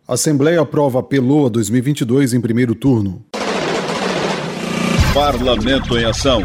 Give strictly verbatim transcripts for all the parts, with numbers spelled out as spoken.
A Assembleia aprova a Peloa dois mil e vinte e dois em primeiro turno. Parlamento em ação.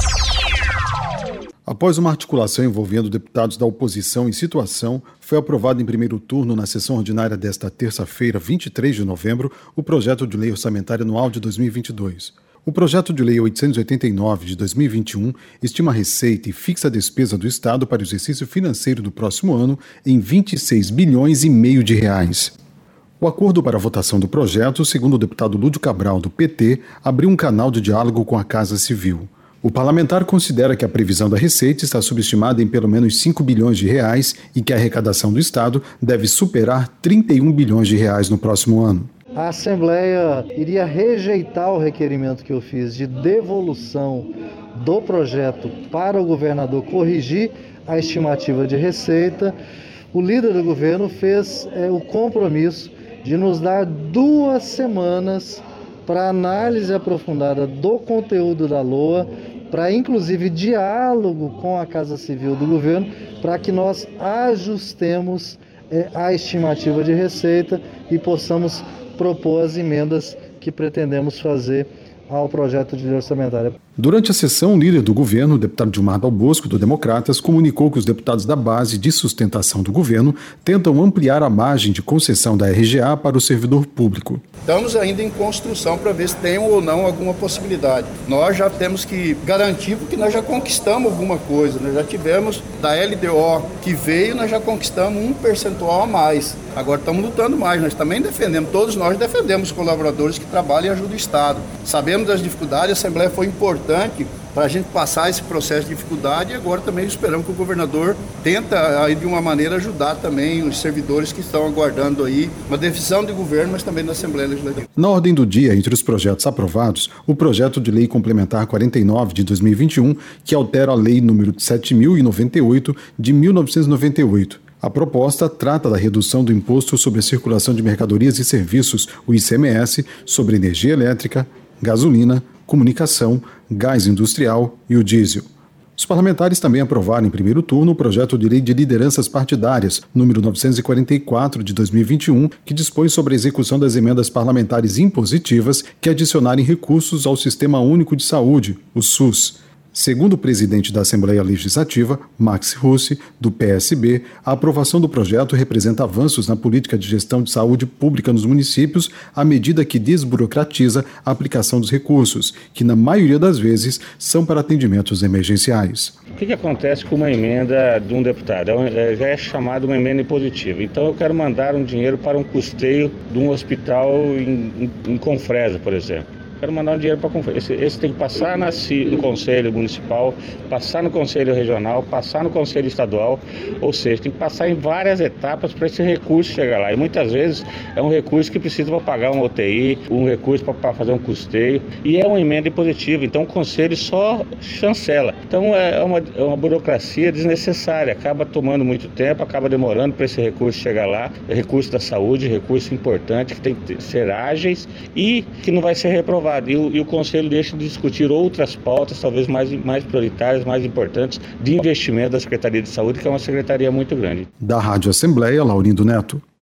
Após uma articulação envolvendo deputados da oposição em situação, foi aprovado em primeiro turno na sessão ordinária desta terça-feira, vinte e três de novembro, o projeto de lei orçamentária anual de dois mil e vinte e dois. O projeto de lei oitocentos e oitenta e nove de dois mil e vinte e um estima a receita e fixa a despesa do Estado para o exercício financeiro do próximo ano em vinte e seis bilhões e meio de reais. O acordo para a votação do projeto, segundo o deputado Lúdio Cabral, do P T, abriu um canal de diálogo com a Casa Civil. O parlamentar considera que a previsão da receita está subestimada em pelo menos cinco bilhões de reais e que a arrecadação do Estado deve superar trinta e um bilhões de reais no próximo ano. A Assembleia iria rejeitar o requerimento que eu fiz de devolução do projeto para o governador corrigir a estimativa de receita. O líder do governo fez é, o compromisso de nos dar duas semanas para análise aprofundada do conteúdo da L O A, para inclusive diálogo com a Casa Civil do governo, para que nós ajustemos é, a estimativa de receita e possamos propor as emendas que pretendemos fazer ao projeto de lei orçamentária. Durante a sessão, o líder do governo, o deputado Gilmar Dal Bosco, do Democratas, comunicou que os deputados da base de sustentação do governo tentam ampliar a margem de concessão da R G A para o servidor público. Estamos ainda em construção para ver se tem ou não alguma possibilidade. Nós já temos que garantir porque nós já conquistamos alguma coisa. Nós já tivemos da L D O que veio, nós já conquistamos um percentual a mais. Agora estamos lutando mais. Nós também defendemos, todos nós defendemos os colaboradores que trabalham e ajudam o Estado. Sabemos das dificuldades, a Assembleia foi importante para a gente passar esse processo de dificuldade e agora também esperamos que o governador tenta aí de uma maneira ajudar também os servidores que estão aguardando aí uma decisão de governo, mas também da Assembleia Legislativa. Na ordem do dia, entre os projetos aprovados, o projeto de lei complementar quarenta e nove de dois mil e vinte e um, que altera a lei número sete mil e noventa e oito de mil novecentos e noventa e oito. A proposta trata da redução do imposto sobre a circulação de mercadorias e serviços, o I C M S, sobre energia elétrica, gasolina, comunicação, gás industrial e o diesel. Os parlamentares também aprovaram em primeiro turno o projeto de lei de lideranças partidárias, número novecentos e quarenta e quatro de dois mil e vinte e um, que dispõe sobre a execução das emendas parlamentares impositivas que adicionarem recursos ao Sistema Único de Saúde, o SUS. Segundo o presidente da Assembleia Legislativa, Max Russi, do P S B, a aprovação do projeto representa avanços na política de gestão de saúde pública nos municípios à medida que desburocratiza a aplicação dos recursos, que na maioria das vezes são para atendimentos emergenciais. O que, que acontece com uma emenda de um deputado? É, já é chamada uma emenda impositiva. Então eu quero mandar um dinheiro para um custeio de um hospital em, em, em Confresa, por exemplo. Quero mandar um dinheiro para a Confresa. Esse, esse tem que passar na, no Conselho Municipal, passar no Conselho Regional, passar no Conselho Estadual, ou seja, tem que passar em várias etapas para esse recurso chegar lá. E muitas vezes é um recurso que precisa para pagar uma U T I, um recurso para fazer um custeio, e é uma emenda impositiva, então o Conselho só chancela. Então é uma, é uma burocracia desnecessária, acaba tomando muito tempo, acaba demorando para esse recurso chegar lá, é recurso da saúde, recurso importante, que tem que ser ágeis e que não vai ser reprovado. E o, e o Conselho deixa de discutir outras pautas, talvez mais, mais prioritárias, mais importantes, de investimento da Secretaria de Saúde, que é uma secretaria muito grande. Da Rádio Assembleia, Laurindo Neto.